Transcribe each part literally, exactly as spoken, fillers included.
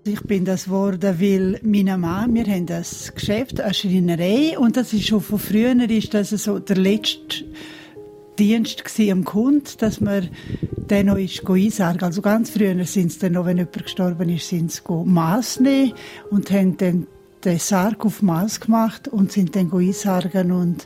Ich bin das geworden, weil meine Mann, wir haben das Geschäft, eine Schreinerei, und das ist schon von früher, ist das so der letzte Dienst am Kunden, dass man den noch ist einsargen. Also ganz früher sind sie dann noch, wenn jemand gestorben ist, sind sie Maß nehmen und haben dann den Sarg auf Maß gemacht und sind dann einsargen. Und,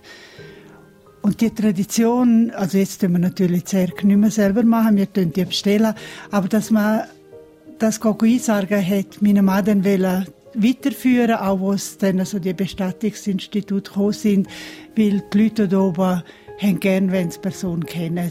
und die Tradition, also jetzt tun wir natürlich die Särge nicht mehr selber machen, wir tun die bestellen, aber dass man das einsargen hat meine Mann dann wollen weiterführen, auch wo es dann also die Bestattungsinstitute gekommen sind, weil die Leute da oben haben gern, wenn sie die Person kennen.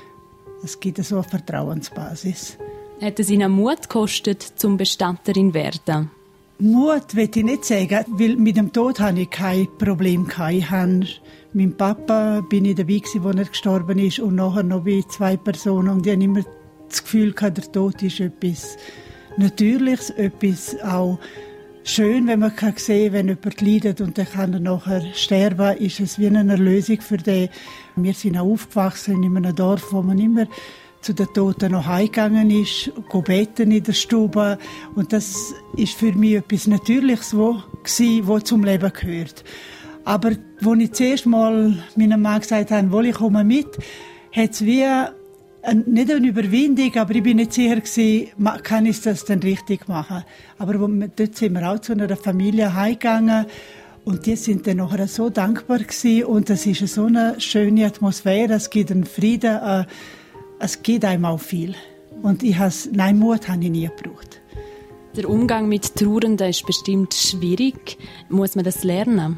Es gibt so eine Vertrauensbasis. Hat es Ihnen Mut gekostet, zum Bestatterin zu werden? Mut will ich nicht sagen, weil mit dem Tod hatte ich kein Problem. Ich habe mein Papa bin ich dabei gewesen, als er gestorben ist, und nachher noch bei zwei Personen. Und ich habe immer das Gefühl gehabt, der Tod ist etwas Natürliches, etwas auch schön, wenn man kann sehen, wenn jemand leidet und dann kann er nachher sterben, ist es wie eine Erlösung für den. Wir sind auch aufgewachsen in einem Dorf, wo man immer zu den Toten noch heimgegangen ist, beten in der Stube. Und das ist für mich etwas Natürliches, was zum Leben gehört. Aber als ich zuerst mal meinem Mann gesagt habe, wohl, ich komme mit, hat es wie Ein, nicht eine Überwindung, aber ich bin nicht sicher gewesen, kann ich das denn richtig machen. Aber dort sind wir auch zu einer Familie heimgegangen und die sind dann nachher so dankbar gewesen und es ist so eine schöne Atmosphäre, es gibt einen Frieden, äh, es gibt einem auch viel. Und ich has, nein, Mut habe ich nie gebraucht. Der Umgang mit Trauernden ist bestimmt schwierig. Muss man das lernen?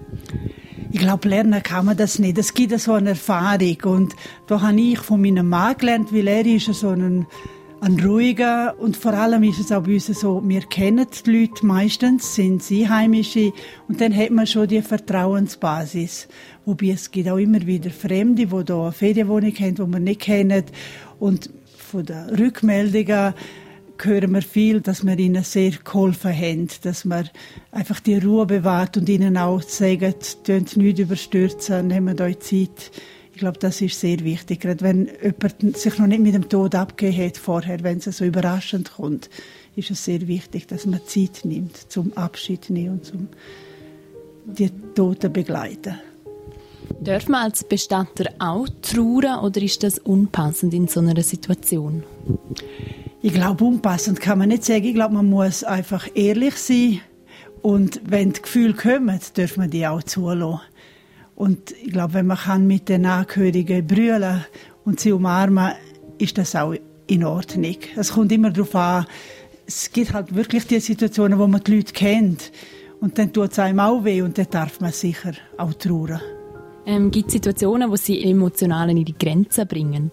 Ich glaube, lernen kann man das nicht. Es gibt so eine Erfahrung. Und da habe ich von meinem Mann gelernt, weil er ist so ein, ein ruhiger. Und vor allem ist es auch bei uns so, wir kennen die Leute meistens, sind sie Heimische. Und dann hat man schon die Vertrauensbasis. Wobei es gibt auch immer wieder Fremde, die hier eine Ferienwohnung haben, die wir nicht kennen. Und von den Rückmeldungen hören wir viel, dass wir ihnen sehr geholfen haben, dass wir einfach die Ruhe bewahrt und ihnen auch sagen, tönt nichts überstürzen, nehmen euch Zeit. Ich glaube, das ist sehr wichtig, gerade wenn jemand sich noch nicht mit dem Tod abgegeben hat vorher, wenn es so überraschend kommt, ist es sehr wichtig, dass man Zeit nimmt, zum Abschied nehmen und zum die Toten begleiten. Darf man als Bestatter auch trauern oder ist das unpassend in so einer Situation? Ich glaube, unpassend kann man nicht sagen. Ich glaube, man muss einfach ehrlich sein. Und wenn die Gefühle kommen, darf man die auch zulassen. Und ich glaube, wenn man kann mit den Angehörigen brüllen und sie umarmen, ist das auch in Ordnung. Es kommt immer darauf an, es gibt halt wirklich die Situationen, wo man die Leute kennt. Und dann tut es einem auch weh und dann darf man sicher auch trauern. Ähm, gibt es Situationen, wo Sie emotional in die Grenzen bringen?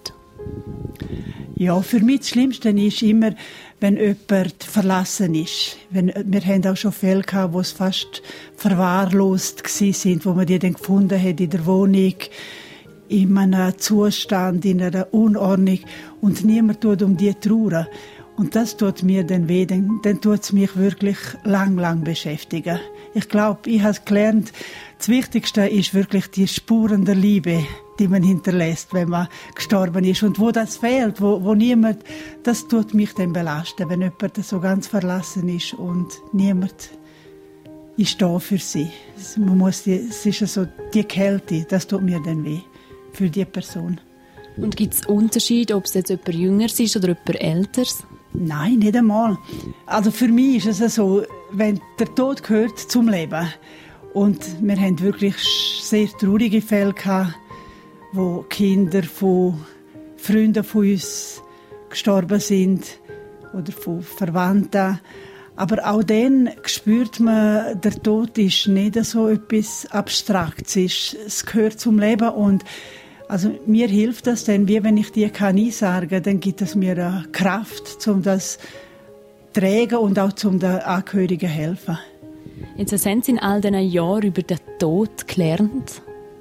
Ja, für mich das Schlimmste ist immer, wenn jemand verlassen ist. Wenn, wir haben auch schon Fälle gehabt, wo es fast verwahrlost waren, wo man die dann gefunden hat in der Wohnung, in einem Zustand, in einer Unordnung und niemand tut um die trauern. Und das tut mir dann weh, dann, dann tut es mich wirklich lang, lang beschäftigen. Ich glaube, ich habe gelernt, das Wichtigste ist wirklich die Spuren der Liebe, die man hinterlässt, wenn man gestorben ist. Und wo das fehlt, wo, wo niemand, das tut mich dann belasten, wenn jemand so ganz verlassen ist und niemand ist da für sie. Man muss die, es ist so die Kälte, das tut mir dann weh, für die Person. Und gibt es Unterschiede, ob es jetzt jemand Jüngeres ist oder jemand Älteres? Nein, nicht einmal. Also für mich ist es so, wenn der Tod gehört zum Leben. Und wir haben wirklich sehr traurige Fälle gehabt, wo Kinder von Freunden von uns gestorben sind oder von Verwandten. Aber auch dann spürt man, der Tod ist nicht so etwas Abstraktes. Es gehört zum Leben und also mir hilft das dann, wie wenn ich die kann einsargen, dann gibt es mir eine Kraft, um das zu tragen und auch um den Angehörigen helfen. Jetzt, was haben Sie in all diesen Jahren über den Tod gelernt?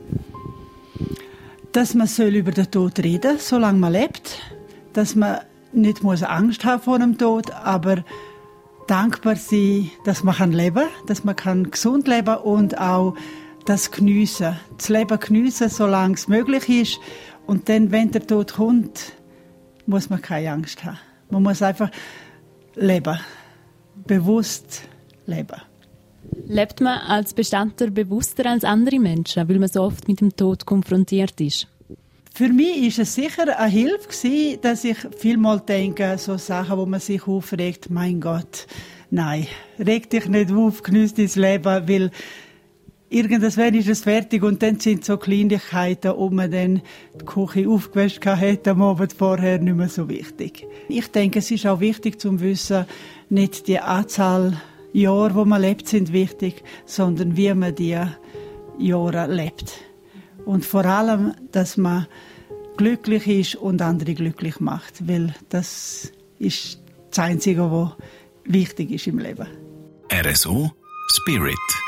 Dass man soll über den Tod reden, solange man lebt. Dass man nicht muss Angst haben vor dem Tod, aber dankbar sein, dass man leben kann, dass man gesund leben kann und auch das Geniessen. Das Leben geniessen, solange es möglich ist. Und dann, wenn der Tod kommt, muss man keine Angst haben. Man muss einfach leben. bewusst leben. Lebt man als Bestatter bewusster als andere Menschen, weil man so oft mit dem Tod konfrontiert ist? Für mich war es sicher eine Hilfe gewesen, dass ich vielmal denke, so Sachen, wo man sich aufregt, mein Gott, nein, reg dich nicht auf, geniess dein Leben, weil irgendwann ist es fertig und dann sind so Kleinigkeiten, ob man dann die Küche aufgewäscht hat am Abend vorher, nicht mehr so wichtig. Ich denke, es ist auch wichtig zu wissen, nicht die Anzahl Jahre, wo man lebt, sind wichtig, sondern wie man die Jahre lebt. Und vor allem, dass man glücklich ist und andere glücklich macht, weil das ist das Einzige, was wichtig ist im Leben. R S O Spirit.